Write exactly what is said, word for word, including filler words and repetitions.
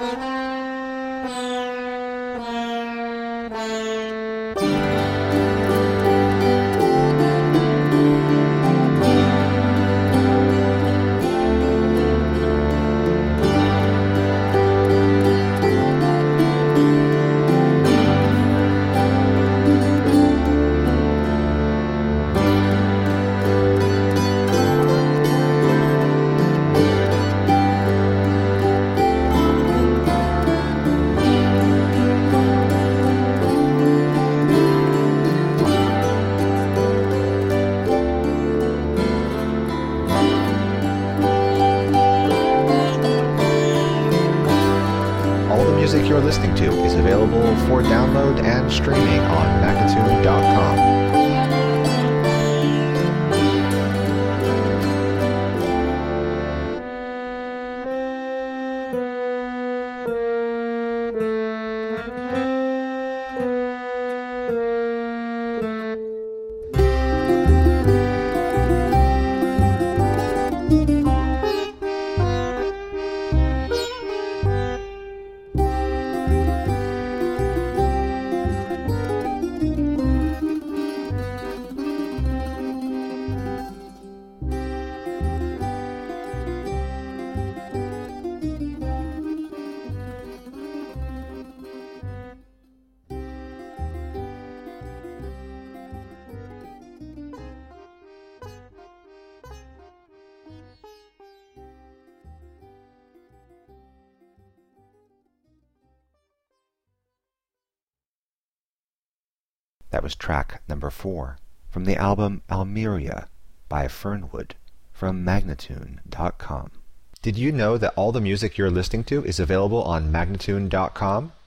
All the music you're listening to is available for download and streaming on Magnatune dot com. That was track number four from the album Almeria by Fernwood from Magnatune dot com. Did you know that all the music you're listening to is available on Magnatune dot com?